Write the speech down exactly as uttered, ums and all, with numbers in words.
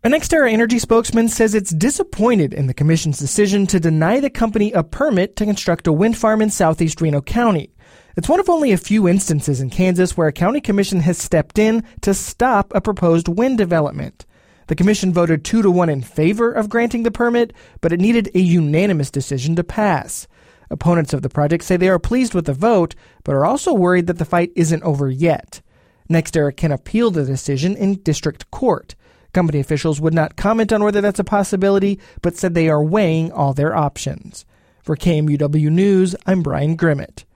A NextEra Energy spokesman says it's disappointed in the commission's decision to deny the company a permit to construct a wind farm in southeast Reno County. It's one of only a few instances in Kansas where a county commission has stepped in to stop a proposed wind development. The commission voted two to one in favor of granting the permit, but it needed a unanimous decision to pass. Opponents of the project say they are pleased with the vote, but are also worried that the fight isn't over yet. NextEra can appeal the decision in district court. Company officials would not comment on whether that's a possibility, but said they are weighing all their options. For K M U W News, I'm Brian Grimmett.